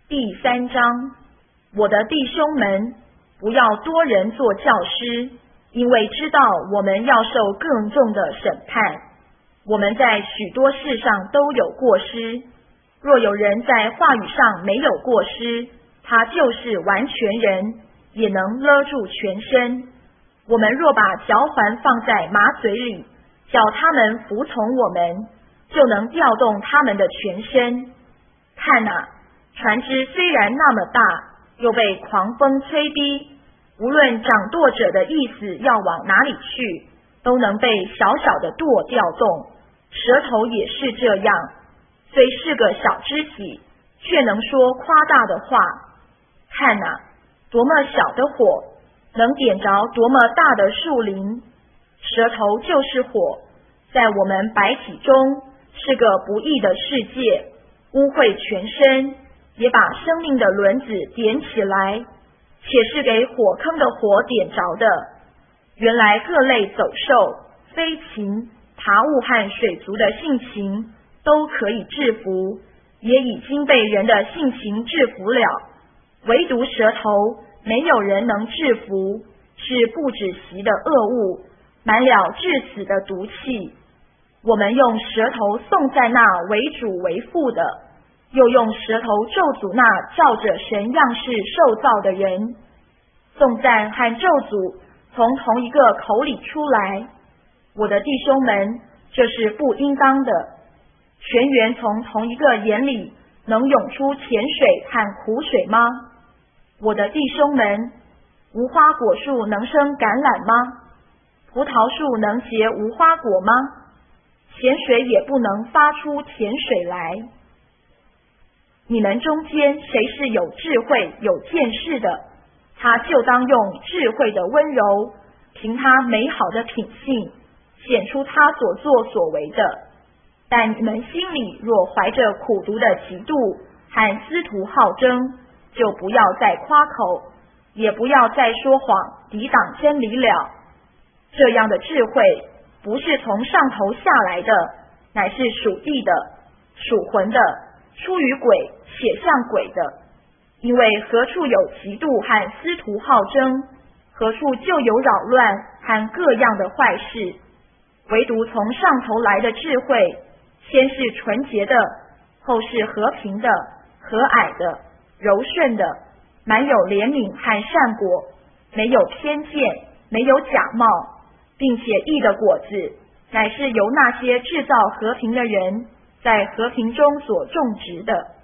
第3章，我的弟兄们，不要多人做教师，因为知道我们要受更重的审判。我们在许多事上都有过失，若有人在话语上没有过失，他就是完全人，也能勒住全身。我们若把嚼环放在马嘴里，叫他们服从我们，就能调动他们的全身。看啊，船只虽然那么大，又被狂风吹逼，无论掌舵者的意思要往哪里去，都能被小小的舵调动。舌头也是这样，虽是个小肢体，却能说夸大的话。看啊，多么小的火，能点着多么大的树林。舌头就是火，在我们百体中是个不义的世界，污秽全身，也把生命的轮子点起来，且是给火坑的火点着的。原来各类走兽、飞禽、爬物和水族的性情都可以制服，也已经被人的性情制服了，唯独舌头没有人能制服，是不止息的恶物，满了致死的毒气。我们用舌头颂赞那为主为父的，又用舌头咒诅那照着神样式受造的人。颂赞和咒诅从同一个口里出来，我的弟兄们，这是不应当的。泉源从同一个眼里能涌出甜水和苦水吗？我的弟兄们，无花果树能生橄榄吗？葡萄树能结无花果吗？甜水也不能发出甜水来。你们中间谁是有智慧有见识的，他就当用智慧的温柔，凭他美好的品性显出他所作所为的。但你们心里若怀着苦毒的嫉妒和私图好争，就不要再夸口，也不要再说谎抵挡真理了。这样的智慧不是从上头下来的，乃是属地的、属魂的，出于鬼，且像鬼的。因为何处有嫉妒和私图好争，何处就有扰乱和各样的坏事。唯独从上头来的智慧，先是纯洁的，后是和平的、和蔼的、柔顺的，满有怜悯和善果，没有偏见，没有假冒，并且义的果子乃是由那些制造和平的人在和平中所种植的。